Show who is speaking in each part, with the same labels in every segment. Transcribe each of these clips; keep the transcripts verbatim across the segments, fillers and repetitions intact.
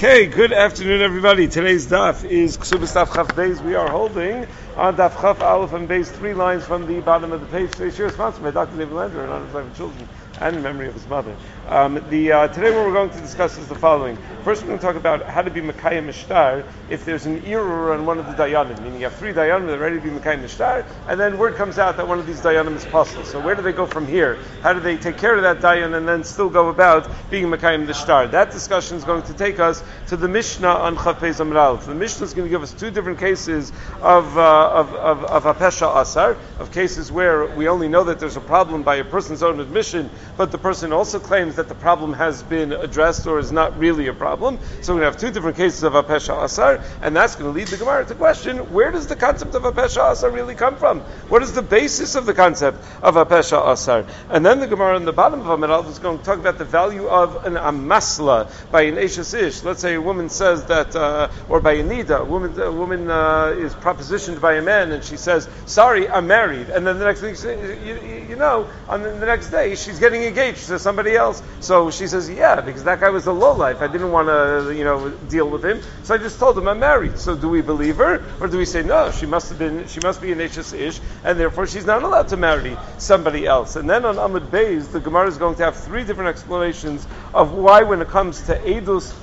Speaker 1: Okay, good afternoon, everybody. Today's daf is Ksubas Daf Chaf Beis. We are holding on Daf Chaf Aleph and Beis, three lines from the bottom of the page. Today's year sponsored by Doctor David Lander and Honor of Children and in memory of his mother. Um, the uh, today what we're going to discuss is the following. First, we're going to talk about how to be Mekayim Mishtar if there's an error on one of the Dayanim. Meaning you have three Dayanim that are ready to be Mekayim Mishtar, and then word comes out that one of these Dayanim is possible. So where do they go from here? How do they take care of that Dayan and then still go about being Mekayim Mishtar? That discussion is going to take us to the Mishnah on Chaf Beis Amud Aleph. The Mishnah is going to give us two different cases of uh, of of, of Hapesha Asar, of cases where we only know that there's a problem by a person's own admission, but the person also claims that the problem has been addressed or is not really a problem. So we're going to have two different cases of Hapesha Asar, and that's going to lead the Gemara to question, where does the concept of Hapesha Asar really come from? What is the basis of the concept of Hapesha Asar? And then the Gemara on the bottom of Amud Aleph is going to talk about the value of an amasla by an Eishes Ish. Let's say a woman says that, uh, or by a Nida, a woman, a woman uh, is propositioned by a man and she says, sorry, I'm married. And then the next thing, you, you, you know, on the, the next day, she's getting engaged to somebody else. So she says, yeah, because that guy was a lowlife. I didn't want to, you know, deal with him. So I just told him I'm married. So do we believe her? Or do we say, no, she must have been, she must be an Eishes Ish, and therefore she's not allowed to marry somebody else. And then on Amud Beis, the Gemara is going to have three different explanations of why when it comes to Eidus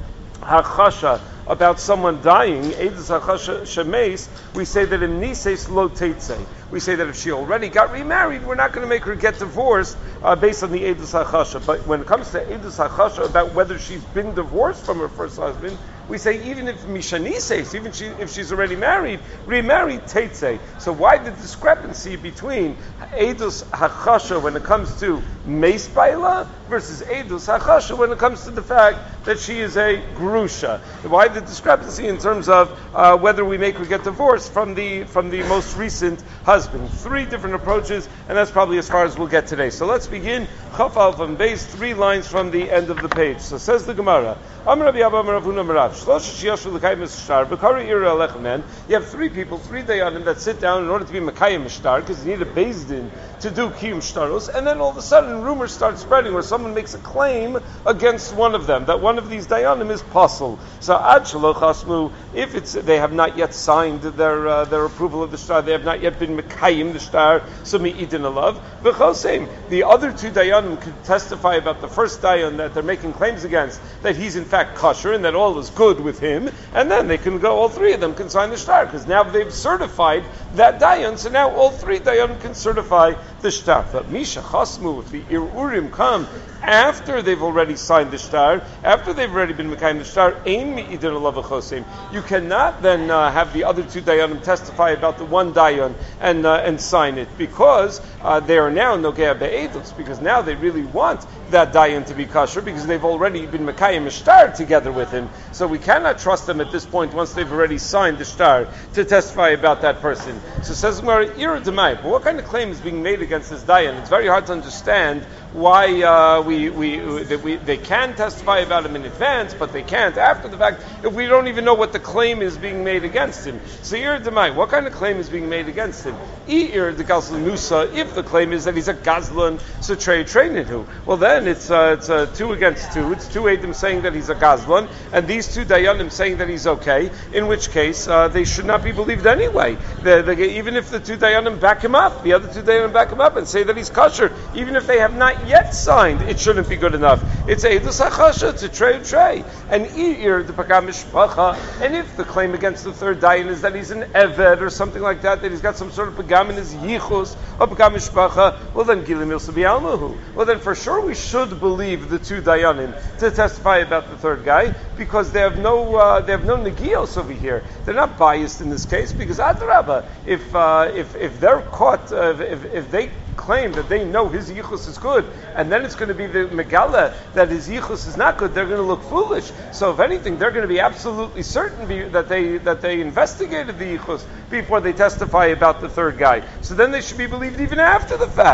Speaker 1: HaChasha, about someone dying, Eidus HaChasha Shemeis, we say that in Nises Lo Teitze. We say that if she already got remarried, we're not going to make her get divorced uh, based on the Eidus HaChasha. But when it comes to Eidus HaChasha, about whether she's been divorced from her first husband, we say even if Mishanises, even she, if she's already married, remarried Teitze. So why the discrepancy between Eidus HaChasha when it comes to Meis Baila versus Eidus HaChasha when it comes to the fact that she is a Grusha? Why the discrepancy in terms of uh, whether we make her get divorced from the from the most recent husband? Three different approaches, and that's probably as far as we'll get today. So let's begin. Chaf Aleph and Beis, three lines from the end of the page. So says the Gemara, Amar Rabbi Abba Amar Rav Huna Amar Rav, Shlosha Sheyashu L'Kayim Mishtar, B'Kari Ira Alechem Men. You have three people, three dayanim that sit down in order to be Mekayim Mishtar, because you need a Beis Din to do Kiyum Shtaros, and then all of a sudden rumors start spreading where someone makes a claim against one of them, that one of these dayanim is pasul. So Ad Shelo Chasmu, if it's they have not yet signed their uh, their approval of the shtar, they have not yet been Mekayim the shtar, so Me'idin Alav. V'Chosem, the other two dayanim could testify about the first dayan that they're making claims against, that he's in fact kosher and that all is good with him, and then they can go, all three of them can sign the shtar, because now they've certified that dayan, so now all three dayanim can certify the shtar. But Misha Chasmu, if the Irurim come after they've already signed the shtar, after they've already been Mekayim the shtar, Ein Me'idin Alav V'Chosem, you cannot then uh, have the other two dayanim testify about the one dayan and uh, and sign it, because uh, they are now Nogea Be'edus, because now they really want that dayan to be kosher, because they've already been Mekayim a shtar together with him. So we cannot trust them at this point once they've already signed the shtar to testify about that person. So says Gemara, Ira Demai, but what kind of claim is being made against this dayan? It's very hard to understand why uh, we, we, that we they can testify about him in advance, but they can't after the fact if we don't even know what the claim is being made against him. So Ira Demai, what kind of claim is being made against him? Ir the Gazlanusa, if the claim is that he's a Gazlan, so Trey Trainidu. Well then it's uh, it's uh, two against two. It's two Adam saying that he's a Gazlan, and these two Dayanim saying that he's okay, in which case uh, they should not be believed anyway. The, the, even if the two Dayanim back him up, the other two Dayanim back him up and say that he's kosher, even if they have not yet signed, it shouldn't be good enough. It's Eidus HaChasha, it's a Trey Trey. And Ir the Pagam Mishpacha, and if the claim against the third Dayan is that he's an Eved or something like that, that he's got some sort of Pagam in his Yichus, or Pagam Mishpacha, well then Gilim Yilsa B'Almuhu. Well then for sure we should believe the two Dayanim to testify about the third guy, because they have no uh, they have no negios over here. They're not biased in this case, because Adrabah, if uh, if if they're caught, uh, if if they claim that they know his yichus is good, and then it's going to be the megala that his yichus is not good, they're going to look foolish. So if anything, they're going to be absolutely certain be, that they that they investigated the yichus before they testify about the third guy. So then they should be believed even after the fact.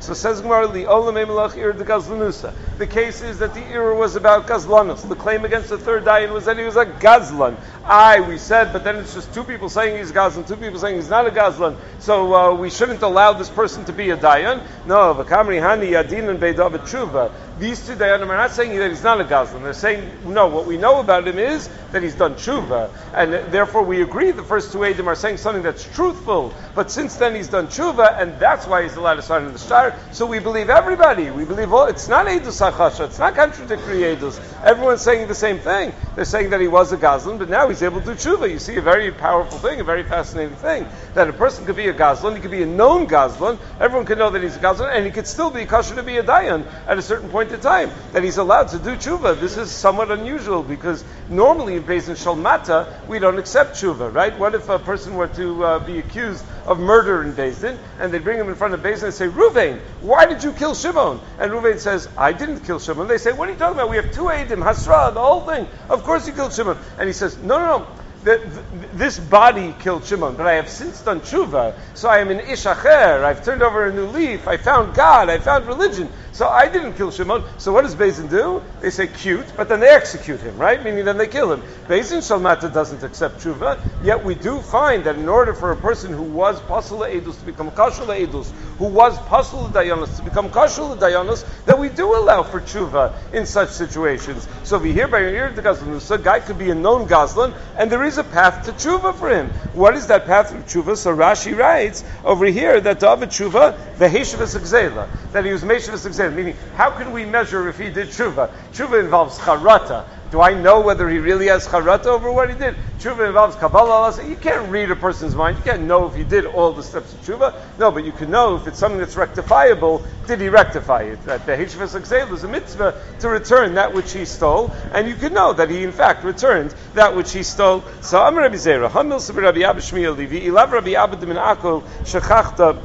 Speaker 1: So says Gemara, Li Olam Emelach Ir de Gazlanusa. The case is that the Ira was about Gazlanus. The claim against the third Dayan was that he was a Gazlan. I, we said, but then it's just two people saying he's Gazlan, two people saying he's not a Gazlan. So uh, we shouldn't allow this person to be a Dayan. No, V'kamri Hani Yadin and Beidav Tshuva. These two Dayanim are not saying that he's not a Gazlan. They're saying, no, what we know about him is that he's done Tshuva. And therefore we agree the first two Eidim are saying something that's truthful. But since then he's done Tshuva, and that's why he's allowed to sign in the star. So we believe everybody. We believe all. It's not Eidus HaChasha. It's not contradictory Eidus. Everyone's saying the same thing. They're saying that he was a Gazlan, but now he's able to do Tshuva. You see a very powerful thing, a very fascinating thing. That a person could be a Gazlan, he could be a known Gazlan, everyone could know that he's a Gazlan, and he could still be kosher to be a Dayan at a certain point in time. That he's allowed to do Tshuva. This is somewhat unusual, because normally in Beis Din Shalmata, we don't accept Tshuva, right? What if a person were to uh, be accused of murder in Beis Din, and they bring him in front of Beis Din and say, Ruvain, why did you kill Shimon? And Ruvain says, I didn't kill Shimon. They say, what are you talking about? We have two Eidim, Hasra, the whole thing. Of course you killed Shimon. And he says, no, no, no. The, the, this body killed Shimon, but I have since done tshuva, so I am an ish acher. I've turned over a new leaf. I found God. I found religion. So I didn't kill Shimon. So what does Beis Din do? They say cute, but then they execute him, right? Meaning then they kill him. Beis Din Shalmata doesn't accept tshuva, yet we do find that in order for a person who was pasul edus to become kashul edus, who was pasul dayanos to become kashul dayanos, that we do allow for tshuva in such situations. So we hear by your the Gazlan, a guy could be a known Gazlan, and there is a path to tshuva for him. What is that path to tshuva? So Rashi writes over here that David tshuva, the heshivas exela, that he was meshivas exela, meaning how can we measure if he did tshuva? Tshuva involves charata. Do I know whether he really has charata over what he did? Tshuva involves Kabbalah. You can't read a person's mind. You can't know if he did all the steps of tshuva. No, but you can know if it's something that's rectifiable, did he rectify it? That the Heshivas Exel is a mitzvah to return that which he stole, and you can know that he in fact returned that which he stole. So Amar Rabbi Zera, Hamil Sabir Rabbi Abba Shmiel Levi, Ilav Rabbi Abba Min Akol Shechachta.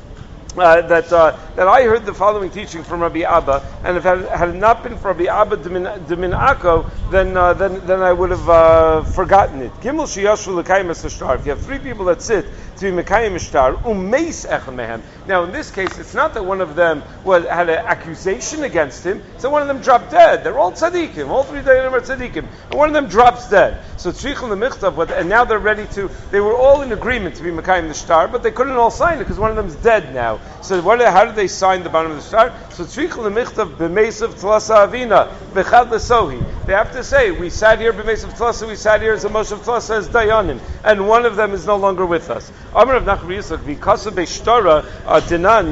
Speaker 1: Uh, that uh, that I heard the following teaching from Rabbi Abba, and if it had, had it not been for Rabbi Abba de Min Akko, then uh, then then I would have uh, forgotten it. Gimel sheyashu l'kayim es-shtar. If you have three people that sit to be mekayim es-shtar, umeis echad mehem. Now in this case, it's not that one of them was, had an accusation against him. So one of them dropped dead. They're all tzaddikim. All three dayanim are tzaddikim, and one of them drops dead. So tzrichel l'michtav, and now they're ready to. They were all in agreement to be mekayim the shtar, but they couldn't all sign it because one of them's dead now. So what, how did they sign the bottom of the star? So tzrichel l'michtav b'meisav tlasa avina b'chad l'sohi. They have to say, we sat here b'meisav tlasa, we sat here as a moshav tlasa as dayanim, and one of them is no longer with us. Amar of Nachman Yitzchak v'kasa b'shtara dinan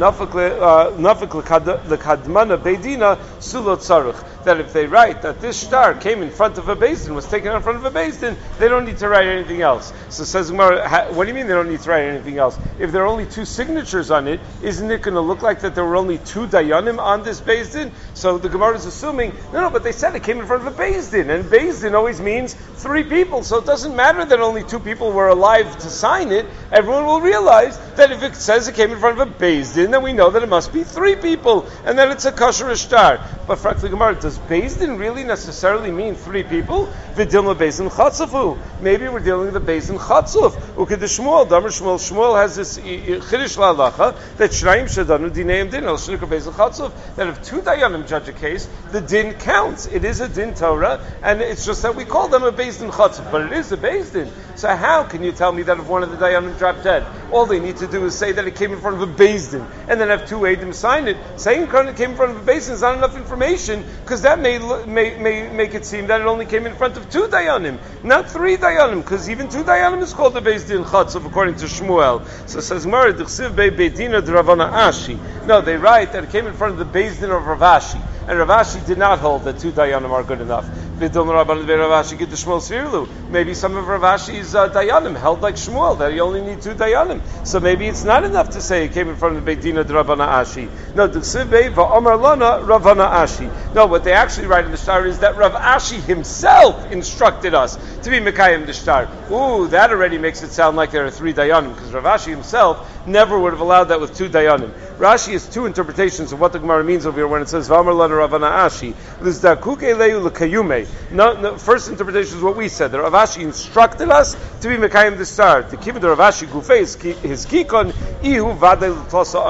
Speaker 1: nafik l'kadmana beidina sulot tzarich. That if they write that this star came in front of a Beis Din, was taken out in front of a Beis Din, they don't need to write anything else. So says Gemara, what do you mean they don't need to write anything else? If there are only two signatures on it, isn't it going to look like that there were only two dayanim on this Beis Din? So the Gemara is assuming, no, no, but they said it came in front of a Beis Din, and Beis Din always means three people, so it doesn't matter that only two people were alive to sign it. Everyone will realize that if it says it came in front of a Beis Din, then we know that it must be three people, and then it's a kosher shtar. But frankly, Gemara, does Beis Din really necessarily mean three people? V'dilma Beis Din Chatzafu. Maybe we're dealing with the Beis Din Chatzuf. Uked Shmuel, Damar Shmuel. Shmuel has this Chiddush La'alacha that Shnayim Shadanu Dineim Din El Shnikar Beis Din Chatzuf. That if two dayanim judge a case, the din counts. It is a din Torah, and it's just that we call them a Beis Din Chatzuf, but it is a Beis Din. So how can you tell me that if one of the dayanim dropped dead, all they need to do is say that it came in front of a Beis Din, and then have two Eidim sign it? Saying it came in front of a Beis Din is not enough information, because that may, may may make it seem that it only came in front of two dayanim, not three dayanim, because even two dayanim is called a Beis Din Chatzuf according to Shmuel. So it says Gemara, D'chsiv bei Beit Dina d'Ravana Ashi. No, they write that it came in front of the Beis Din of Rav Ashi, and Rav Ashi did not hold that two dayanim are good enough. Maybe some of Rav Ashi's uh, dayanim held like Shmuel, that you only need two dayanim. So maybe it's not enough to say it came in front of the Beit Dina d'Ravana Ashi. No, D'chsiv bei va'omar lana Ravana Ashi. No, what they actually write in the shtar is that Rav Ashi himself instructed us to be Mekayim the shtar. Ooh, that already makes it sound like there are three dayanim, because Rav Ashi himself never would have allowed that with two dayanim. Rashi has two interpretations of what the Gemara means over here when it says V'amar lana Ravana Ashi. No, no, first interpretation is what we said. The Rav Ashi instructed us to be Mekayim the shtar. The Kibbutz Rav Ashi Gufei his Kikon Ihu Vadei L'Tosa Amar.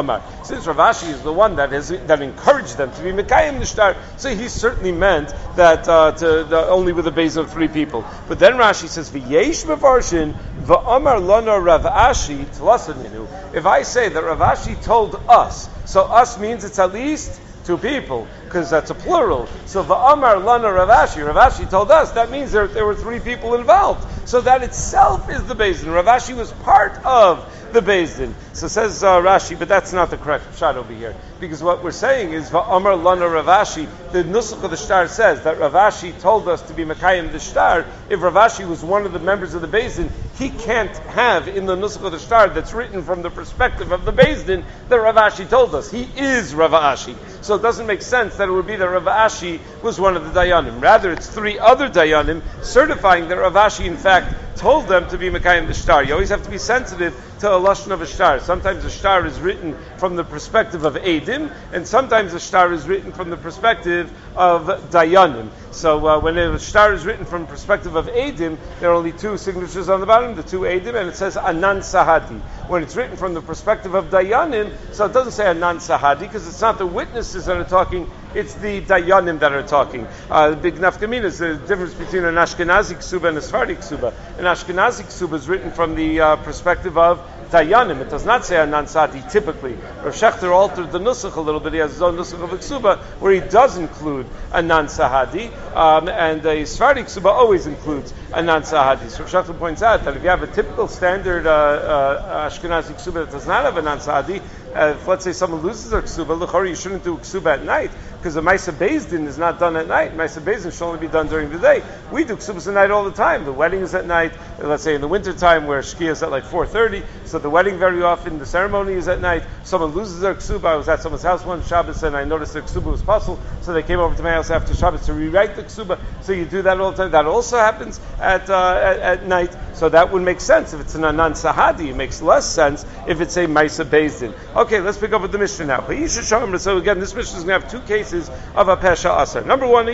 Speaker 1: since Rav Ashi is the one that has that encouraged them to be Mekayim the Shtar, so he certainly meant that uh, to the, only with a base of three people. But then Rashi says, V'yesh mefarshin v'amar lana Rav Ashi tlasaninu. If I say that Rav Ashi told us, so us means it's at least two people, because that's a plural. So v'amar lana Rav Ashi, Rav Ashi told us, that means there, there were three people involved. So that itself is the Beis Din. Rav Ashi was part of the Beis Din. So says uh, Rashi, but that's not the correct shot over here. Because what we're saying is, v'amar lana Rav Ashi, the Nusach of the Shtar says that Rav Ashi told us to be Mekayim the Shtar. If Rav Ashi was one of the members of the Beis Din, he can't have in the Nusach of the Shtar that's written from the perspective of the Beis Din that Rav Ashi told us. He is Rav Ashi. So it doesn't make sense that it would be that Rav Ashi was one of the Dayanim. Rather, it's three other Dayanim certifying that Rav Ashi, in fact, told them to be Mekayim the Shtar. You always have to be sensitive to a lashon of a shtar. Sometimes a shtar is written from the perspective of Eidim, and sometimes a shtar is written from the perspective of Dayanim. So uh, when a shtar is written from the perspective of Eidim, there are only two signatures on the bottom, the two Eidim, and it says Anan Sahadi. When it's written from the perspective of Dayanim, so it doesn't say Anan Sahadi, because it's not the witnesses that are talking, it's the Dayanim that are talking. Uh, the big nafkamina is the difference between an Ashkenazi ksuba and a Sephardi ksuba. An Ashkenazi ksuba is written from the uh, perspective of Dayanim. It does not say Anan Sahadi typically. Rav Shechter altered the nusach a little bit. He has his own nusach of a ksuba where he does include Anan Sahadi, um, and a Sephardi ksuba always includes Anan Sahadi. So Rav Shechter points out that if you have a typical standard uh, uh, Ashkenazi ksuba that does not have Anan Sahadi, uh, if let's say someone loses their ksuba, l'chari, you shouldn't do ksuba at night, because the Maisa Beis Din is not done at night. Maisa Beis Din should only be done during the day. We do ksubas at night all the time. The wedding is at night, let's say in the winter time where Shkia is at like four thirty, so the wedding very often, the ceremony is at night. Someone loses their ksuba. I was at someone's house one Shabbos and I noticed their ksuba was puzzled, so they came over to my house after Shabbos to rewrite the ksuba. So you do that all the time. That also happens at uh, at, at night. So that would make sense if it's an Anan Sahadi. It makes less sense if it's a Maisa Beis Din. Okay, let's pick up with the Mishnah now. So again, this Mishnah is going to have two cases of a Pesha Asar. Number one,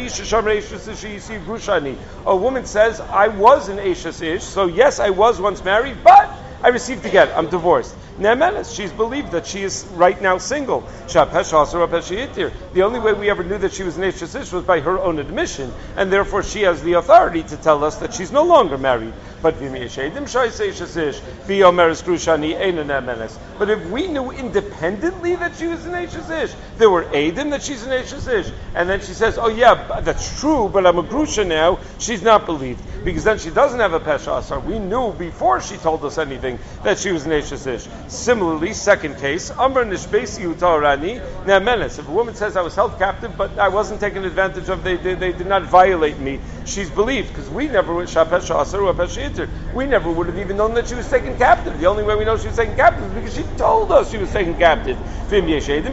Speaker 1: a woman says, I was an Eishes Ish, so yes, I was once married, but I received a get, I'm divorced. Ne'emenes, she's believed that she is right now single. The only way we ever knew that she was an Eishes Ish was by her own admission, and therefore she has the authority to tell us that she's no longer married. But but if we knew independently that she was an Eishes Ish, there were Eidim that she's an Eishes Ish, and then she says, oh yeah, that's true, but I'm a Grusha now, she's not believed. Because then she doesn't have a Pesha Asar. We knew before she told us anything that she was an Eishes Ish. Similarly, second case, Amr Nishbesi Utarani Ne'emenes. If a woman says I was held captive, but I wasn't taken advantage of, they, they, they did not violate me, she's believed, because we never would Shapesha Asar or Pesha Yitir. We never would have even known that she was taken captive. The only way we know she was taken captive is because she told us she was taken captive. But if there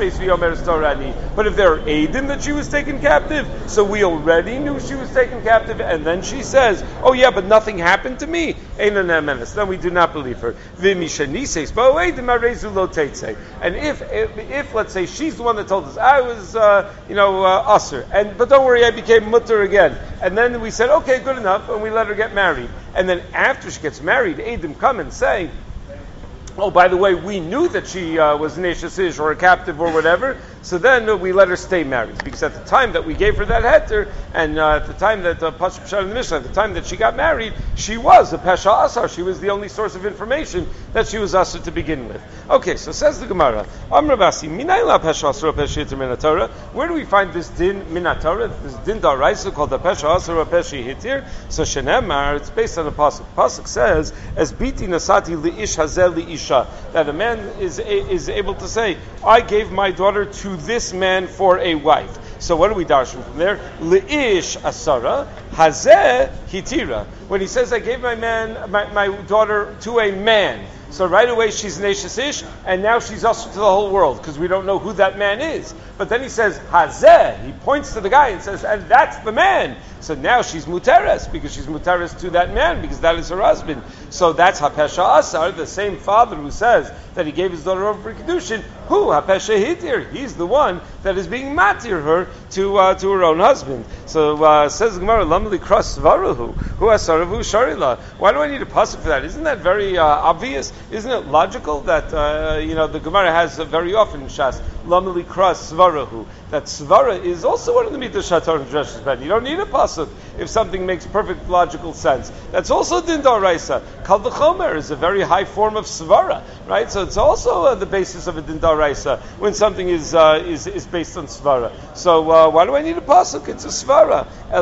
Speaker 1: are Eidim that she was taken captive, so we already knew she was taken captive, and then she says, oh yeah, but nothing happened to me, then we do not believe her. And if, if, if let's say, she's the one that told us, I was, uh, you know, uh, Asr, and but don't worry, I became Mutter again. And then we said, okay, good enough, and we let her get married. And then after she gets married, Eidim come and say, oh, by the way, we knew that she uh, was an Eishes Ish or a captive or whatever, so then uh, we let her stay married. Because at the time that we gave her that heter, and uh, at the time that, uh, Pasuk Pshat in the Mishnah, at the time that she got married, she was a Pesha Asar. She was the only source of information that she was Asar to begin with. Okay, so says the Gemara, Amr Basi, Minayla Pesha Asar or Pesha Hitir Min HaTorah? Where do we find this din Min HaTorah, this din Daraisa called the Pesha Asar or Pesha Hitir? So Shenemar, it's based on the Pasuk. Pasuk says, as Biti Nasati Li'ish Hazel Li'ish, that a man is is able to say, I gave my daughter to this man for a wife. So what do we darshan from there? Li'ish asara, hazeh hitira. When he says, I gave my man, my, my daughter to a man, so right away she's an Eishes Ish, and now she's usher to the whole world, because we don't know who that man is. But then he says, Hazeh, he points to the guy and says, and that's the man. So now she's Muteres, because she's Muteres to that man, because that is her husband. So that's HaPesha Asar, the same father who says that he gave his daughter over for Kedushin. Who? HaPesha Hitir. He's the one that is being matir her to uh, to her own husband. So uh, says the Gemara, Lam Lamli Kras Svarahu, who Asaravu Sharila. Why do I need a pasuk for that? Isn't that very uh, obvious? Isn't it logical that uh, you know the Gemara has uh, very often in Shas Lamli Kras Svarahu, that Svara is also one of the mitzvot Shatar and Dresh's Ben. You don't need a pasuk if something makes perfect logical sense. That's also Din Daraisa. Kal v'chomer is a very high form of Svara, right? So it's also uh, the basis of a Din Daraisa when something is uh, is is based on Svara. So uh, why do I need a pasuk? It's a Svara.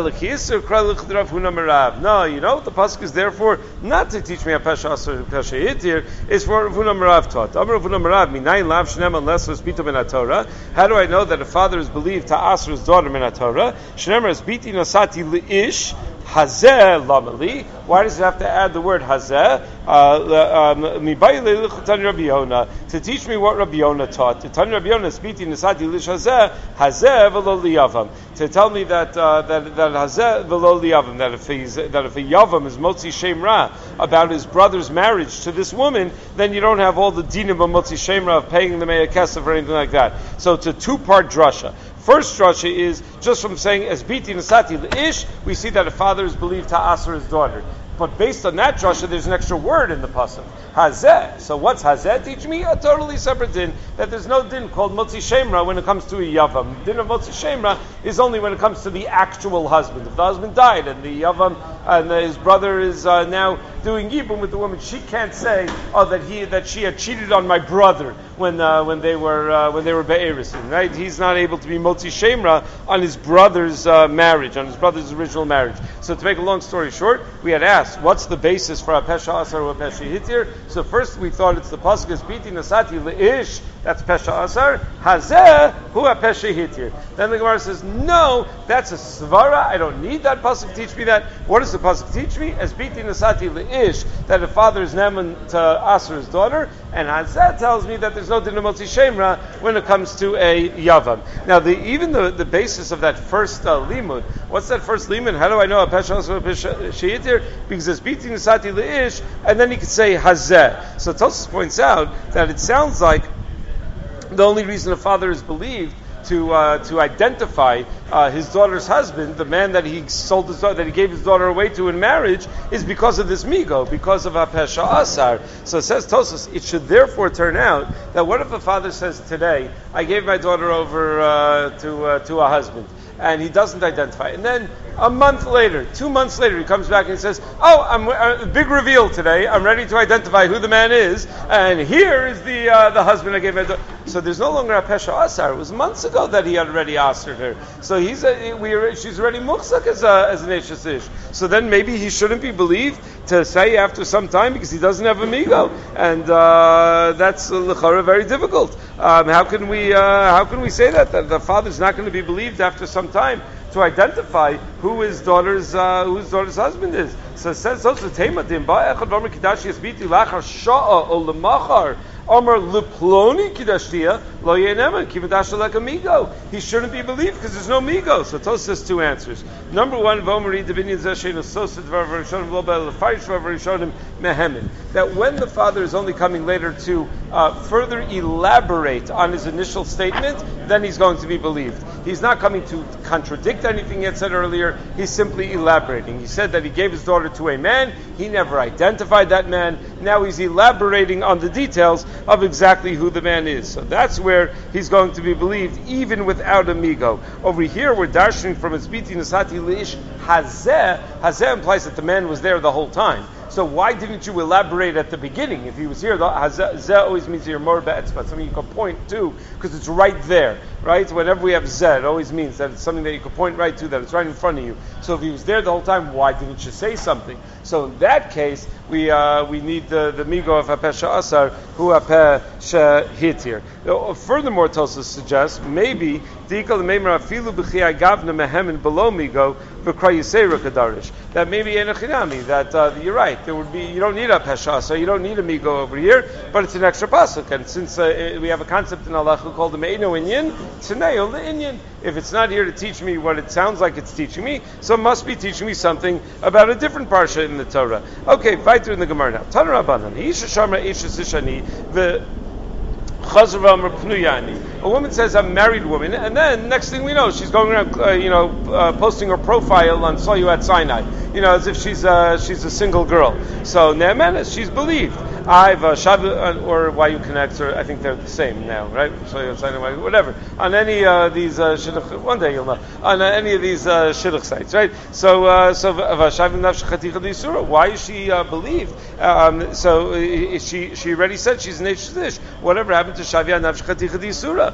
Speaker 1: No, you know the pasuk is there for not to teach me a Pesha Asar Pesha Hitir. It's for Rav Huna Marav taught. Amar Rav Huna Marav minayin lav shnem unless was bito min Torah. How do I know that a father is believed to Asar his daughter min Torah? Shnemer is biti nasati leish. Hazeh lamali. Why does it have to add the word hazeh? To teach me what Rabbi Yonah taught. To tell Rabbi Yonah speaking nisati lish hazeh hazeh v'lo liyavam. To tell me that uh, that that hazeh v'lo liyavam, that if he's that if a yavam is motzi shem ra about his brother's marriage to this woman, then you don't have all the dinim of motzi shem ra of paying the meya kesef or anything like that. So it's a two-part drasha. First drasha is just from saying as biti nasati leish, we see that a father is believed to asr his daughter. But based on that drasha, there's an extra word in the pasuk, hazeh. So what's hazeh? Teach me a totally separate din, that there's no din called motzi shemra when it comes to a yavam. Din of motzi shemra is only when it comes to the actual husband. If the husband died and the yavam and his brother is uh, now doing yibum with the woman, she can't say, oh, that he that she had cheated on my brother when uh, when they were uh, when they were be'erisin, right? He's not able to be motzi shemra on his brother's uh, marriage, on his brother's original marriage. So to make a long story short, we had asked, what's the basis for a pesha asar or a pesha hitir? So first we thought it's the pasuk is biti nasati leish. That's pesha asar. Hazeh hu a pesha hitir. Then the Gemara says, no, that's a svara. I don't need that pasuk to teach me that. What does the pasuk teach me? As biti nasati leish, that the father is neman to asar his daughter, and hazeh tells me that there's no din of motzi shemra when it comes to a yavam. Now, the, even the, the basis of that first uh, limud, what's that first limud? How do I know a pesha asar or a pesha hitir? Because there's biti nasati leish, and then he could say hazeh. So Tosfos points out that it sounds like the only reason a father is believed to uh, to identify uh, his daughter's husband, the man that he sold his daughter, that he gave his daughter away to in marriage, is because of this migo, because of a pesha asar. So it says Tosfos, it should therefore turn out that what if a father says today, I gave my daughter over uh, to uh, to a husband, and he doesn't identify, and then a month later, two months later, he comes back and says, oh, I'm uh, big reveal today. I'm ready to identify who the man is, and here is the uh, the husband I gave my daughter. So there's no longer a pesha asar. It was months ago that he had already answered her. So he's a, we she's already muchzak as a, as an eshes ish. So then maybe he shouldn't be believed to say after some time because he doesn't have a migo, and uh, that's uh, l'chara very difficult. Um, how can we uh, how can we say that that the father's not going to be believed after some time to identify who his daughter's uh, who his daughter's husband is? So it says also tema dim ba echad v'amar kidashi esbiti lachar sha'a o lemachar amar leploni kidashtia lo yenemen kivadash like a migo. He shouldn't be believed because there's no migo. So Tosfos says two answers. Number one, v'omari devinian zeshein asosid v'arishonim lo bel lefarish v'arishonim mehemen. That when the father is only coming later to uh, further elaborate on his initial statement, then he's going to be believed. He's not coming to contradict anything he had said earlier. He's simply elaborating. He said that he gave his daughter to a man. He never identified that man. Now he's elaborating on the details of exactly who the man is. So that's where he's going to be believed, even without a migo. Over here, we're darshaning from his biti nasati leish hazeh. Hazeh implies that the man was there the whole time. So why didn't you elaborate at the beginning? If he was here, the hazeh always means you're more be'etzbat, something you can point to, because it's right there, right? Whenever we have zeh, it always means that it's something that you can point right to, that it's right in front of you. So if he was there the whole time, why didn't you say something? So in that case, we uh, we need the, the migo of hapesha asar, hu hapesha hitir. Furthermore, Tosfos suggests, maybe, that maybe that uh, you're right. There would be you don't need a pesha, so you don't need a migo over here, but it's an extra pasuk. And since uh, we have a concept in halacha called the me'ino inyan, tzeneo le'inyan. If it's not here to teach me what it sounds like it's teaching me, so it must be teaching me something about a different parsha in the Torah. Okay, weiter in the Gemara now. Tana Rabbanan, Isha Shamra Isha Sishani, the A woman says, I'm a married woman, and then next thing we know, she's going around, uh, you know, uh, posting her profile on Saw You at Sinai, you know, as if she's uh, she's a single girl. So Ne'emenes, she's believed. I've uh, Shav uh, or Y U Connects, or I think they're the same now, right? Saw You at Sinai, whatever. On any uh, these uh, shidduch, one day you'll know. On uh, any of these uh, shidduch sites, right? So uh, so why is she uh, believed? Um, so uh, she she already said she's an Eish. Whatever happened to Shavia Nafsh Chaticha D'Isura?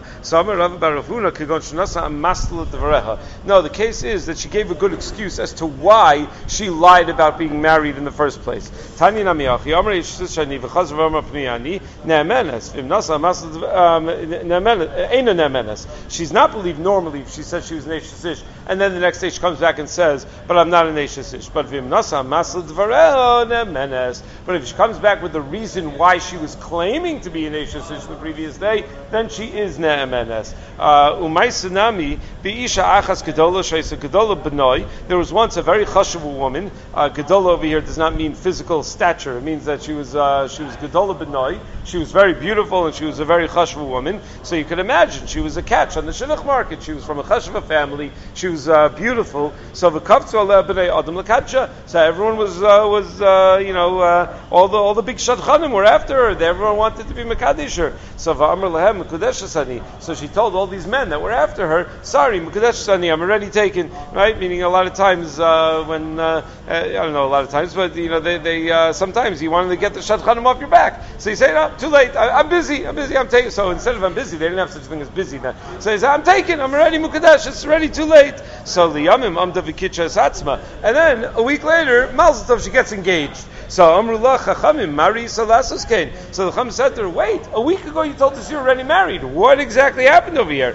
Speaker 1: No, the case is that she gave a good excuse as to why she lied about being married in the first place. Tanya Namiachi, Amr Shani v'Chaz v'Amar Pniyani Ne'emenes V'Imnasa Masl Eina Ne'emenes. She's not believed normally if she says she was an Eish, and then the next day she comes back and says, but I'm not an Eish. But V'Imnasa Masl Dvareho Ne'emenes. But if she comes back with the reason why she was claiming to be an Eish the previous day, then she is Ne'emenes. Umay Be'isha Achas Gedola Shaisa Gedola B'noi. There was once a very chashuv woman. Uh, Gedola over here does not mean physical stature. It means that she was uh, she was Gedola B'noi. She was very beautiful and she was a very chashuv woman. So you can imagine she was a catch on the shidduch market. She was from a chashuv family. She was uh, beautiful. So v'kavtzu aleh b'nei adam l'katcha. So everyone was uh, was uh, you know uh, all the all the big shadchanim were after her. Everyone wanted to be mekadesh her. So v'amar lehem mekudesh sani. So she told all these men that were after her, sorry, mekudesh sani, I'm already taken. Right? Meaning a lot of times uh, when uh, uh, I don't know a lot of times, but you know they they uh, sometimes you wanted to get the shadchanim off your back. So you say, no, too late. I, I'm busy. I'm busy. I'm taken. So instead of I'm busy, they didn't have such a thing as busy now. So he said, I'm taken. I'm already mekudesh. It's already too late. So liyamim amda v'kitcha satzma. And then a week later, Mazel Tov, she gets engaged. So Amrullah Chachamim Mari Salasos came. So the Chacham said to her, wait, a week ago you told us you're already married. What exactly happened over here?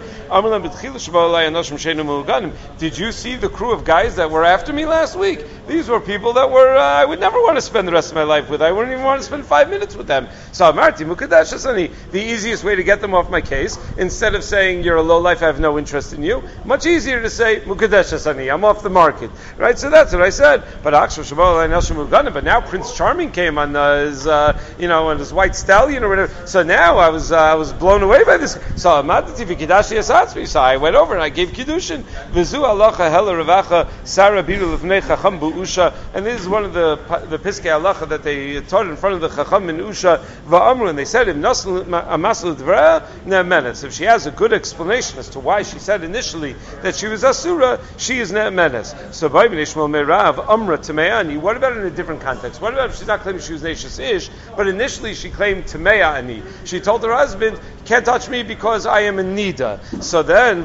Speaker 1: Did you see the crew of guys that were after me last week? These were people that were uh, I would never want to spend the rest of my life with. I wouldn't even want to spend five minutes with them. So Amarti Mukadesh Asani, the easiest way to get them off my case, instead of saying you're a lowlife, I have no interest in you, much easier to say Mukadesh Asani, I'm off the market. Right? So that's what I said. But but now Prince Charming came on uh, his, uh, you know, on his white stallion or whatever. So now I was, uh, I was blown away by this. So So I went over and I gave kiddushin. V'zu halacha hela ravacha Sarah biru lefnei chacham bu'usha. And this is one of the the piskei halacha that they taught in front of the chacham in Usha. Va'amru, and they said, "Im nasl amasl dvara ne'emenes." If she has a good explanation as to why she said initially that she was asura, she is ne'emenes. So by Shmuel Meirav Amra Tameani. What about in a different context? What about if she's not claiming she was Neishas Ish, but initially she claimed Tamea Ani? She told her husband, can't touch me because I am a Nida. So then,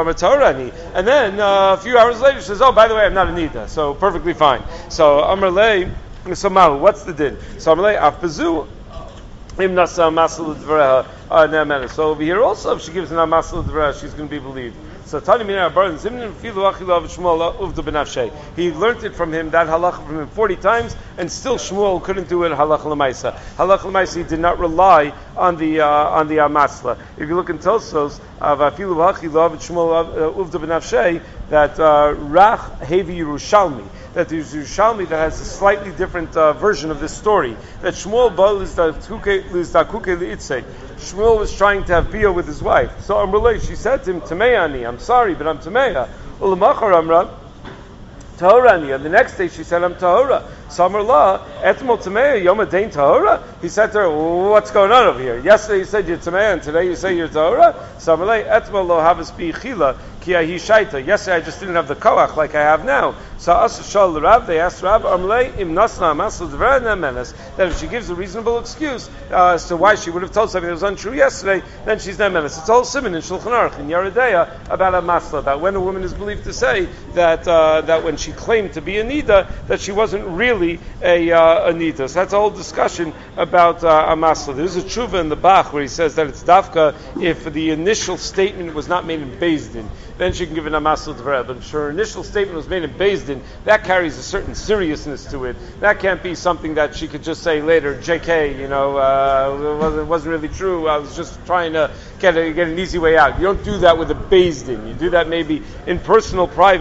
Speaker 1: and then uh, a few hours later she says, oh, by the way, I'm not a Nida. So perfectly fine. So Amr Lei, so Mahu, what's the din? So Amr Lei, Afbazu, Im Nasa Masal Dvreha. So over here also, if she gives an Masal Dvreha, she's going to be believed. So Tani Mina Baran Zimnin Filu Achilav Shmuel Uvda Benafshe. He learned it from him, that halacha from him forty times, and still Shmuel couldn't do it halacha l'maisa. Halacha l'maisa, he did not rely on the uh, on the amasla. If you look in Tosos of Filu Achilav Shmuel Uvda Benafshe, that uh, Rach Hevi Yerushalmi, that there's Yerushalmi that has a slightly different uh, version of this story. That Shmuel Baal is the Kuke Li'itse. Shmuel was trying to have bia with his wife. So Amrullah, she said to him, Tameani, I'm sorry, but I'm Tameya. Ulamachar Amra, Tahorani. And the next day she said, I'm Tahora. So Amrullah, Etmol Tameya, Yom Adain Tahora? He said to her, what's going on over here? Yesterday you said you're Tameya, and today you say you're Tahora? So Amrullah, Etmol lo havas bi chila, ki ahi shaita. Yesterday I just didn't have the koach like I have now. So Asa Shal Rav, they asked Rav, Amrullah, Im Nasna Masal Dvera Ne'emenes, that if she gives a reasonable excuse uh, as to why she would have told something that was untrue yesterday, then she's Ne'emenes. It's all simon in Shulchan Aruch, in Yeridea, about a masla, about when a woman is believed to say that uh, that when she claimed to be a nida, that she wasn't really a, uh, a nida. So that's a whole discussion about uh, a masla. There's a tshuva in the Bach where he says that it's dafka if the initial statement was not made in Beis Din, then she can give an amasla dvera. But if her initial statement was made in Beis Din, that carries a certain seriousness to it. That can't be something that she could just say later, J K, you know, uh, it, wasn't, it wasn't really true. I was just trying to get a, get an easy way out. You don't do that with a Beis Din. You do that maybe in personal, private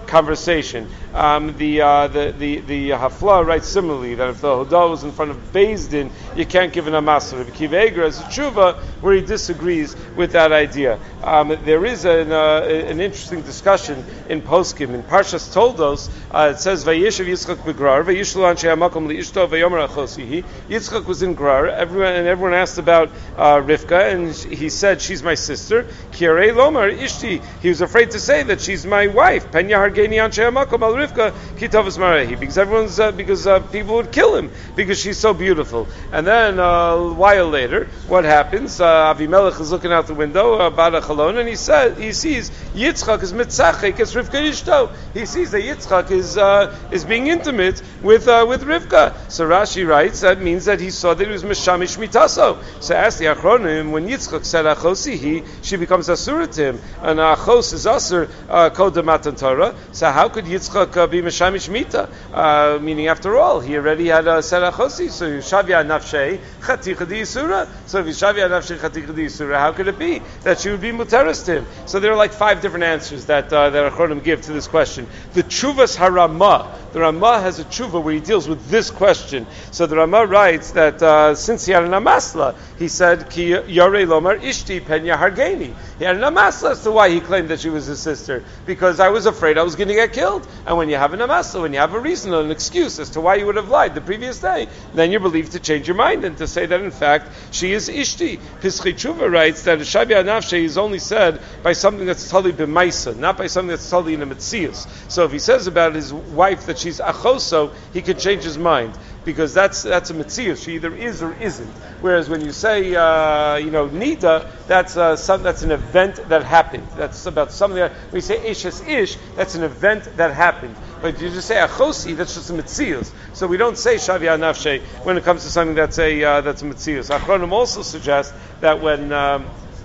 Speaker 1: conversation. Um, the, uh, the the the Hafla writes similarly that if the Hodah was in front of Beis Din, you can't give an Amasra. Rabbi Akiva Eiger has a tshuva where he disagrees with that idea. Um, there is an, uh, an interesting discussion in Poskim. In Parshas Toldos, uh, it says, Vayishav Yitzchak b'Grar, Vayishlu Anshe HaMakom li'ishto Vayomer Achosihi. Yitzchak was in Grar, everyone, and everyone asked about uh, Rivka, and he said, she's my sister. Kirei Lomar Ishti. He was afraid to say that she's my wife. Penya Hargeni Anshe HaMakom al Rivka Kitovas Marehi. Because everyone's, uh, because uh, people would kill him, because she's so beautiful. And then, uh, a while later, what happens? Uh, Avimelech is looking out the window, uh, Bada Chalon, and he says, he sees Yitzchak is mitzachek as Rivka Ishto. He sees that Yitzchak is uh, is being intimate with uh, with Rivka. So Rashi writes that means that he saw that he was mishamish mitaso. So ask the Achronim, when Yitzchak said Achosi, he she becomes asura to him, and Achos is asur kod matan Torah. So how could Yitzchak uh, be mishamish mita? Uh, meaning, after all, he already had uh, said Achosi. So Yishavya nafshei chaticha di yisura. So if Yishavya nafshei chaticha di yisura, how could it be that she would be muteris to him? So there are like five different answers that uh, that Achronim give to this question. The Tshuvas Harama, the Ramah has a tshuva where he deals with this question. So the Ramah writes that uh, since he had an amasla, he said, Ki Yorei Lomar Ishti Penya Hargeni. He had an amasla as to why he claimed that she was his sister, because I was afraid I was going to get killed. And when you have an amasla, when you have a reason, an excuse as to why you would have lied the previous day, then you're believed to change your mind and to say that in fact she is Ishti. Pischi Tshuva writes that Shavya Nafshe is only said by something that's totally b'maisa, not by something that's totally in a metzius. So if he says about his wife that she's achoso, he can change his mind, because that's that's a metzius. She either is or isn't. Whereas when you say, uh, you know, nida, that's uh, some, that's an event that happened. That's about something that, when you say ishes ish, that's an event that happened. But you just say achosi, that's just a metzius. So we don't say shavya nafshe when it comes to something that's a uh, that's a metzius. Achronim also suggest that when um,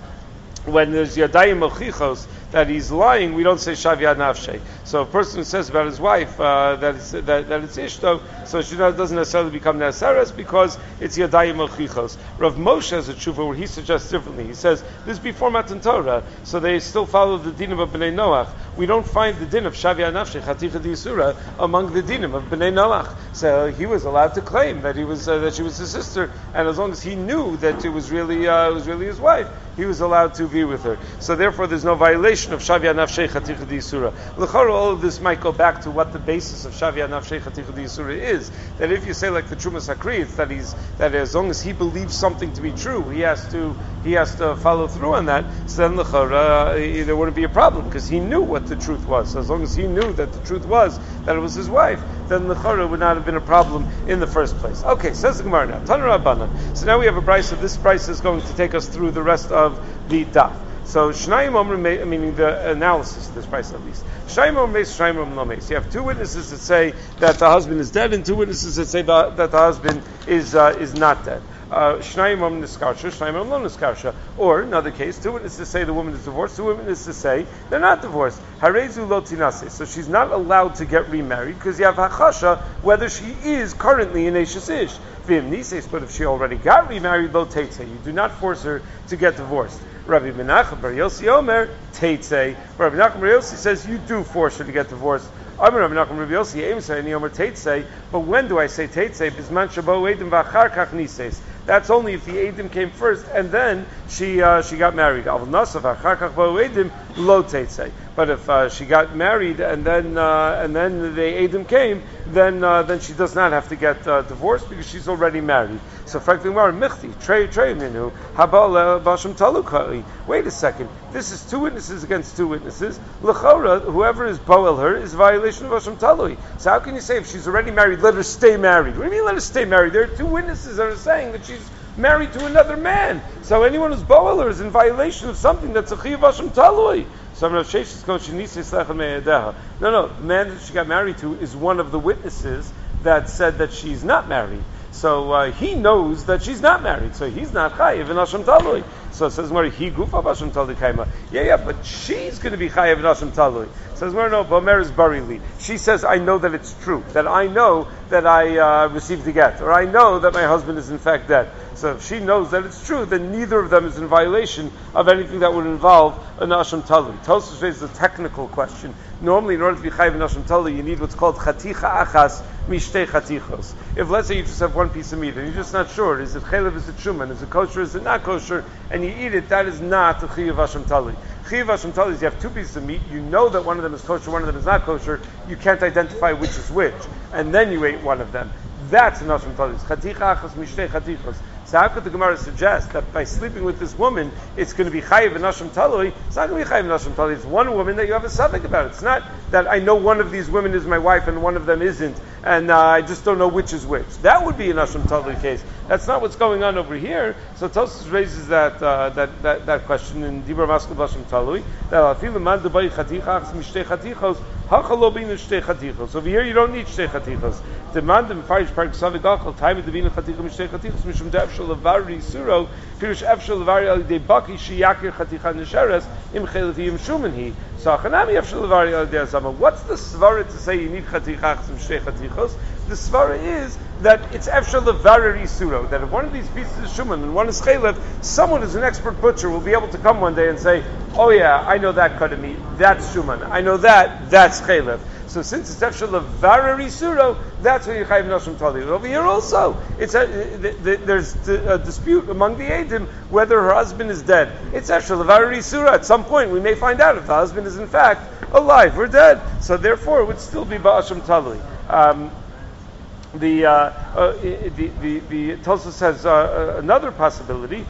Speaker 1: when there's yadayim mochichos that he's lying, we don't say shavya nafshe. So a person who says about his wife uh, that, it's, that, that it's ishto, so she doesn't necessarily become naseres because it's yadayim mochichos. Rav Moshe has a tshuva where he suggests differently. He says this is before Matan Torah, so they still follow the dinim of Bnei Noach. We don't find the din of shavya nafshe chaticha d'yisura among the dinim of Bnei Noach. So he was allowed to claim that he was uh, that she was his sister, and as long as he knew that it was really uh, it was really his wife, he was allowed to be with her. So therefore, there's no violation of shavya nafshe chaticha d'yisura. L'chara, all of this might go back to what the basis of shavya nafshe chaticha d'yisura is. That if you say like the Trumas Hakri, it's that he's that as long as he believes something to be true, he has to he has to follow through on that. So then l'chara, uh, there wouldn't be a problem because he knew what the truth was. So as long as he knew that the truth was that it was his wife, then l'chara would not have been a problem in the first place. Okay, says the Gemara now. Tanur Rabbanan. So now we have a brisa. This brisa is going to take us through the rest of the daf. So Shnayim Omrim, meaning the analysis of this price at least. Shnayim Omrim Meis, Shnayim Omrim Lo Meis. You have two witnesses that say that the husband is dead, and two witnesses that say that, that the husband is uh, is not dead. Shnayim Omrim Niskarsha, Shnayim Omrim Lo Niskarsha. Or another case, two witnesses say the woman is divorced, two witnesses say they're not divorced. Harezu Lo Tinase. So she's not allowed to get remarried because you have hachasha whether she is currently in Eishes Ish. Vim Nises, but if she already got remarried, Lo Teitze. You do not force her to get divorced. Rabbi Menachem Bar Yossi Omer Teitze. Rabbi Menachem Bar Yossi says you do force her to get divorced. Amar Rabbi Menachem Bar Yossi Eim Say Ani Omer Teitze. But when do I say Teitze? Bisman Shabo Eidim V'Achar Kach Nises. That's only if the Eidim came first and then she uh, she got married. Al Nasav Achar Kach Bo Eidim Lo Teitze. But if uh, she got married and then uh, and then the Eidim came, then uh, then she does not have to get uh, divorced because she's already married. So frankly, Michti Trey Trey Minu Habal Basham Talukai. Wait a second. This is two witnesses against two witnesses. L'chora, whoever is boel her is a violation of Basham Talui. So how can you say if she's already married, let her stay married? What do you mean let her stay married? There are two witnesses that are saying that she's married to another man. So anyone who's boel her is in violation of something that's a chiyav Basham Talui. So Rav Sheshes goes, no, no, the man that she got married to is one of the witnesses that said that she's not married. So uh, he knows that she's not married, so he's not chayiv in Hashem Talui. So it says, "Mari he gufa Hashem Talui kaima." Yeah, yeah, but she's going to be chayiv in Hashem Talui. It says, "Mari no, Bomer is barili." She says, "I know that it's true. That I know that I uh, received the get, or I know that my husband is in fact dead." So so if she knows that it's true, then neither of them is in violation of anything that would involve an Asham Tali. Tosfos raises a technical question. Normally, in order to be chayiv an Asham Tali, you need what's called chaticha achas mishtei chatichos. If let's say you just have one piece of meat and you're just not sure, is it chaylev, is it shuman, is it kosher, is it not kosher, and you eat it, that is not a chayiv Asham Tali. Chayiv Asham Tali is you have two pieces of meat, you know that one of them is kosher, one of them is not kosher, you can't identify which is which, and then you ate one of them. That's an Asham Tali. Chaticha achas mishtei chatichos. So how could the Gemara suggest that by sleeping with this woman, it's going to be chayiv and Asham Talui? It's not going to be chayiv and Asham Talui. It's one woman that you have a suffix about. It's not that I know one of these women is my wife and one of them isn't, and uh, I just don't know which is which. That would be an Asham Talui case. That's not what's going on over here. So Tosfos raises that uh, that, that that question in Dibur Maskul Asham Talui. That afilu man debai chatichas mishtei chatichos hachalo binu shtei chatichos. Over here you don't need shtei chatichos. The man dem farish parak savigachal time of the binu chatichos mishtei chatichos mishum de'efshel levari suro pirush efshel levari al dei baki sheyakir chaticha nesheres im chelati im shumanhi. So achanami efshel levari al dei azama. What's the svara to say you need chatichas mishtei chatichos? The svara is that it's efshel levari suro, that if one of these pieces is shuman and one is chaylev, someone who's an expert butcher will be able to come one day and say, oh yeah, I know that cut of meat, that's shuman. I know that, that's chaylev. So since it's efshel levari suro, that's when you chayiv nashim tali. Over here also, it's a, the, the, there's a dispute among the Eidim whether her husband is dead. It's efshel levari suro. At some point, we may find out if the husband is in fact alive or dead. So therefore, it would still be ba'ashim tali. Um, The uh, uh, the the the Tosfos has uh, another possibility.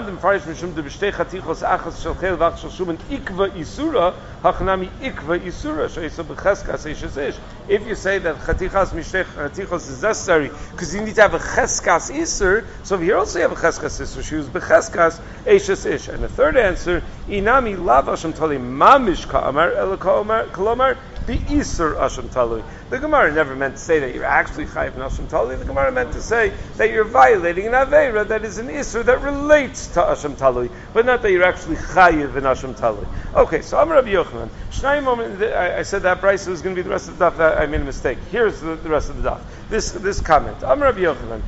Speaker 1: If you say that chatichas mishtei chatichos is necessary because you need to have a cheskas iser, so here also you have a cheskas iser. She was becheskas eishes ish. And the third answer, inami lav asham tali mamish ka'amar el ka'amar the iser asham talui. The Gemara never meant to say that you're actually chayiv in asham talui. The Gemara meant to say that you're violating an aveira that is an iser that relates to asham talui, but not that you're actually chayiv in asham talui. Okay, so I'm Rabbi Yochanan. I said that Bryce was going to be the rest of the daf. I made a mistake. Here's the, the rest of the daf. This this comment. I'm Rabbi Yochanan.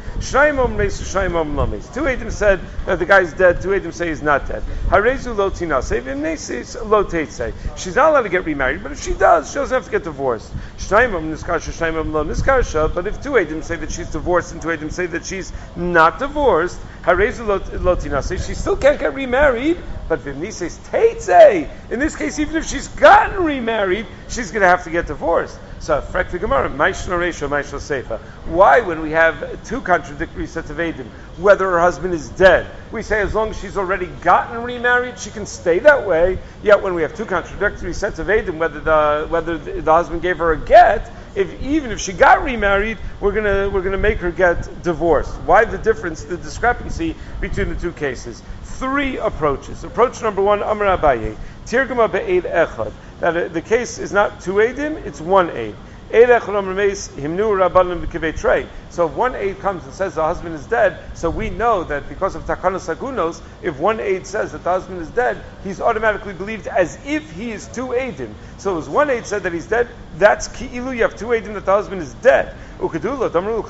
Speaker 1: Two Eidim said that the guy's dead. Two Eidim say he's not dead. Harezu lo tinasei v'nesis lo teitzei. She's not allowed to get remarried, but if she does, she doesn't have to get divorced. But if two Eidim say that she's divorced and two Eidim say that she's not divorced, Harezu lo tinasei, she still can't get remarried. But Vimni says teitzei. In this case, even if she's gotten remarried, she's going to have to get divorced. So, Frek the Gemara, Maishno Reisha, Maishno Seifa. Why, when we have two contradictory sets of Eidim, whether her husband is dead, we say as long as she's already gotten remarried, she can stay that way. Yet, when we have two contradictory sets of Eidim, whether the whether the, the husband gave her a get, if even if she got remarried, we're gonna we're gonna make her get divorced. Why the difference, the discrepancy between the two cases? Three approaches. Approach number one, Amar Abaye, Tirgama be'ed echad. That the case is not two eidim, it's one eid. Eid echad amar meis himnu rabbanim b'kivei trei. So if one eid comes and says the husband is dead, so we know that because of takanos agunos, if one eid says that the husband is dead, he's automatically believed as if he is two eidim. So as one eid said that he's dead, that's ki'ilu, you have two eidim that the husband is dead. Like Ula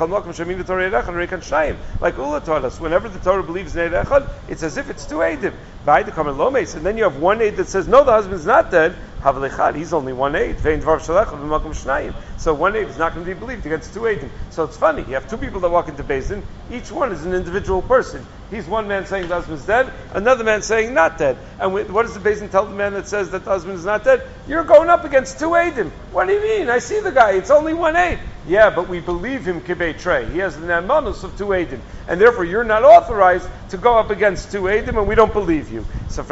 Speaker 1: taught us, whenever the Torah believes in Eid Echad, it's as if it's two Eidim. And then you have one Eid that says, no, the husband's not dead. He's only one Eid. So one Eid is not going to be believed against two Eidim. So it's funny, you have two people that walk into Beis Din, each one is an individual person. He's one man saying the husband's dead, another man saying not dead. And what does the Beis Din tell the man that says that the husband is not dead? You're going up against two Eidim. What do you mean? I see the guy, it's only one Eid. Yeah, but we believe him kibei trei. He has the namanus of two eidim, and therefore you're not authorized to go up against two eidim, and we don't believe you. So,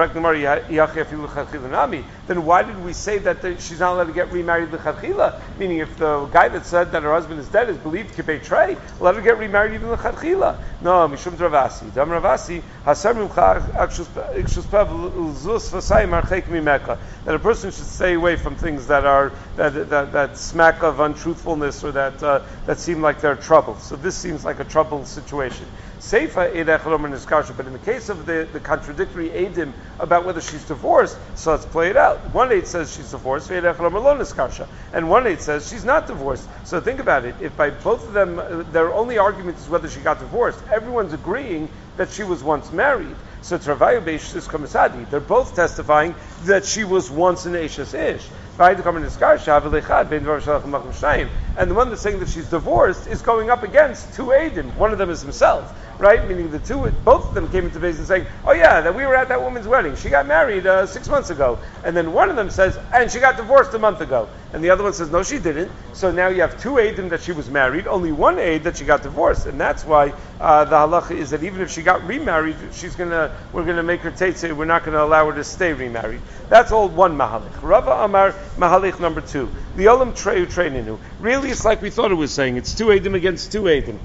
Speaker 1: then why did we say that the, she's not allowed to get remarried l'chadchila? Meaning, if the guy that said that her husband is dead is believed kibei trei, let her get remarried even l'chadchila. No, mishum dravasi. Dam ravasi hasar mimcha ikshus pev l'zus v'sayim archek mimeka. That a person should stay away from things that are that that, that smack of untruthfulness or that uh, that seem like they're trouble. So this seems like a troubled situation. Seifa Eid Echad Omer Niskarsha. But in the case of the, the contradictory Eidim about whether she's divorced, so let's play it out. One Eid says she's divorced, Eid Echad Omer Lo Niskarsha, and one Eid says she's not divorced. So think about it. If by both of them, uh, their only argument is whether she got divorced, everyone's agreeing that she was once married. So Travayu Beishis Komisadi, they're both testifying that she was once an Eishes Ish. And the one that's saying that she's divorced is going up against two Eidim. One of them is himself, right? Meaning the two, both of them came into Beis and saying, "Oh yeah, that we were at that woman's wedding. She got married uh, six months ago." And then one of them says, "And she got divorced a month ago." And the other one says, "No, she didn't." So now you have two Eidim that she was married, only one Eid that she got divorced, and that's why uh, the halacha is that even if she got remarried, she's gonna, we're gonna make her tetzei. We're not gonna allow her to stay remarried. That's all one mahalik. Rava Amar mahalik number two. The olam treu treininu. Really, it's like we thought it was saying. It's two Eidim against two Eidim.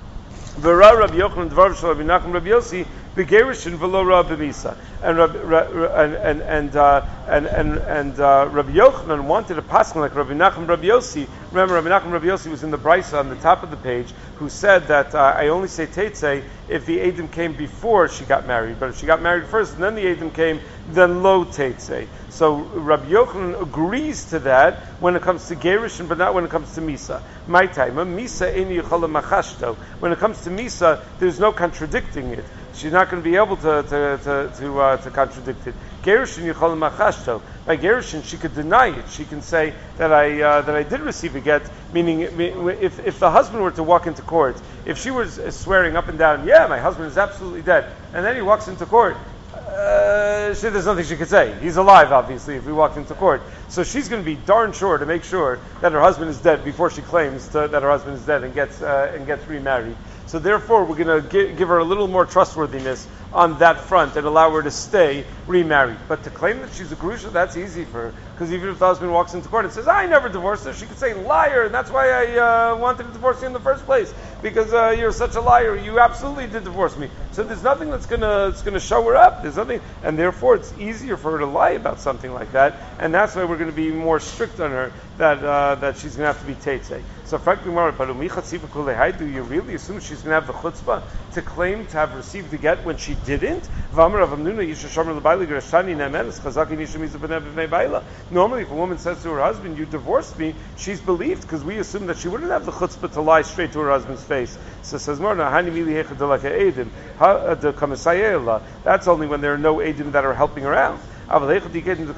Speaker 1: V'ra Rabbi Yochanan dvar shel Rabbi Nachman Rabbi Yossi begerishin v'lo ra b'misa. And and and uh, and and and uh, Rabbi Yochanan wanted a pasuk like Rabbi Nachman Rabbi Yossi. Remember, Rabbi Nachman Rabbi Yossi was in the Brisa on the top of the page, who said that uh, I only say tetzei if the Eidim came before she got married, but if she got married first and then the Eidim came, then lo tetzei. So Rabbi Yochanan agrees to that when it comes to Gerishin, but not when it comes to Misa. My time, Misa eni yichala machashto. When it comes to Misa, there's no contradicting it. She's not going to be able to to to to, uh, to contradict it. Gerishin yichala machashto. By Gerishin, she could deny it. She can say that I uh, that I did receive a get. Meaning, if if the husband were to walk into court, if she was swearing up and down, yeah, my husband is absolutely dead, and then he walks into court. Uh, she, there's nothing she could say. He's alive, obviously, if we walked into court. So she's going to be darn sure to make sure that her husband is dead before she claims to, that her husband is dead and gets uh, and gets remarried. So therefore, we're going to gi- give her a little more trustworthiness on that front and allow her to stay remarried. But to claim that she's a Grusha, that's easy for her. Because even if the husband walks into court and says, I never divorced her, she could say, liar, and that's why I uh, wanted to divorce you in the first place. Because uh, you're such a liar, you absolutely did divorce me. So there's nothing that's going to it's gonna show her up. There's nothing, and therefore it's easier for her to lie about something like that. And that's why we're going to be more strict on her, that uh, that she's going to have to be tetzei. So frankly, do you really assume she's going to have the chutzpah to claim to have received the get when she didn't? Normally, if a woman says to her husband, you divorced me, she's believed, because we assume that she wouldn't have the chutzpah to lie straight to her husband's face. So says that's only when there are no edim that are helping her out. But if she has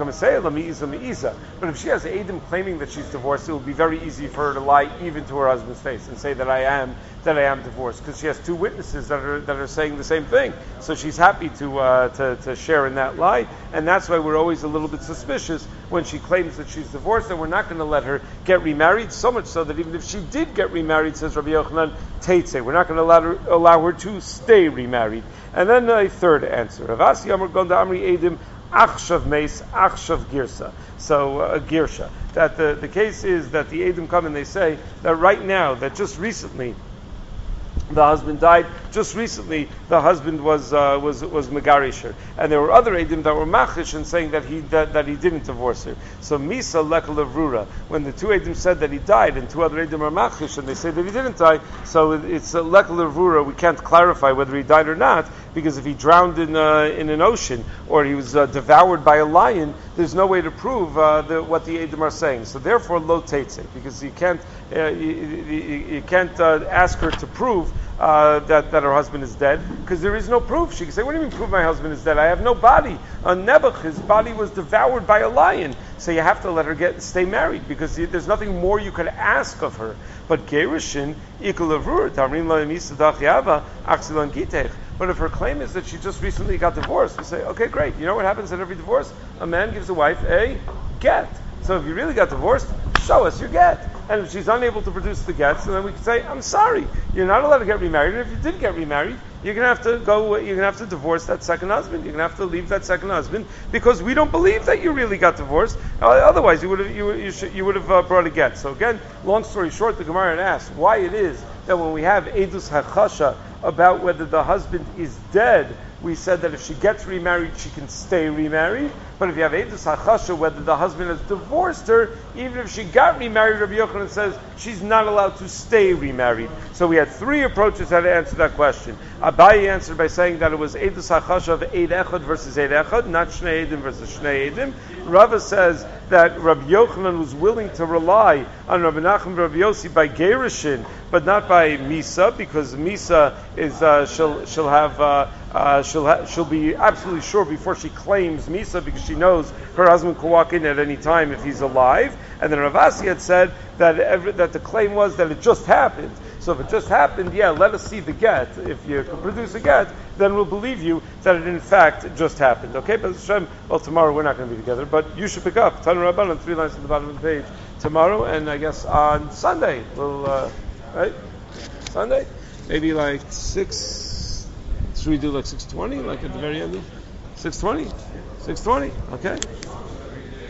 Speaker 1: Eidim claiming that she's divorced, it will be very easy for her to lie even to her husband's face and say that I am that I am divorced, because she has two witnesses that are that are saying the same thing. So she's happy to, uh, to to share in that lie, and that's why we're always a little bit suspicious when she claims that she's divorced, and we're not going to let her get remarried. So much so that even if she did get remarried, says Rabbi Yochanan, teitze, we're not going to allow her, allow her to stay remarried. And then a third answer: Avasi Amar Gonda Amri Eidim. Achshav Meis, Achshav Girsa. So, uh, Girsha. That the, the case is that the Eidim come and they say that right now, that just recently, the husband died. Just recently, the husband was uh, was was megarisher, and there were other edim that were machish and saying that he that, that he didn't divorce her. So misa lekel avrura. When the two edim said that he died, and two other edim are machish and they say that he didn't die, so it's a lekel avrura. We can't clarify whether he died or not, because if he drowned in uh, in an ocean or he was uh, devoured by a lion, there's no way to prove uh, the, what the edim are saying. So therefore, lo teitze, because you can't uh, you, you, you can't uh, ask her to prove Uh, that, that her husband is dead, because there is no proof. She can say, what do you mean prove my husband is dead? I have no body. On Nebuch, his body was devoured by a lion. So you have to let her get stay married, because there's nothing more you could ask of her. But Gerushin, but if her claim is that she just recently got divorced, we say, okay, great. You know what happens at every divorce? A man gives a wife a get. So if you really got divorced, show us your get. And if she's unable to produce the gets, then we can say, I'm sorry, you're not allowed to get remarried. And if you did get remarried, you're going to have to go, you're going to have to divorce that second husband. You're going to have to leave that second husband, because we don't believe that you really got divorced. Uh, otherwise, you would have, you, you, should, you would have uh, brought a get. So again, long story short, the Gemara asks why it is that when we have Edus HaChasha about whether the husband is dead, we said that if she gets remarried, she can stay remarried. But if you have Edus HaChasha, whether the husband has divorced her, even if she got remarried, Rabbi Yochanan says she's not allowed to stay remarried. So we had three approaches how to answer that question. Abaye answered by saying that it was Edus HaChasha of Eid Echad versus Eid Echad, not Shnei Edim versus Shnei Edim. Rava says that Rabbi Yochanan was willing to rely on Rabbi Nachman and Rabbi Yossi by Gerushin, but not by Misa, because Misa is uh, she'll she'll have uh, uh, she'll ha- she'll be absolutely sure before she claims Misa, because she knows her husband can walk in at any time if he's alive. And then Rav Asi had said that every, that the claim was that it just happened. So if it just happened, yeah, let us see the get. If you can produce a get, then we'll believe you that it in fact just happened. Okay, but Hashem, well, tomorrow we're not going to be together, but you should pick up Tanu Rabbanan, three lines at the bottom of the page tomorrow, and I guess on Sunday we'll uh, right Sunday maybe like six. Should we do like six twenty, like at the very end? Six twenty, six twenty. Okay.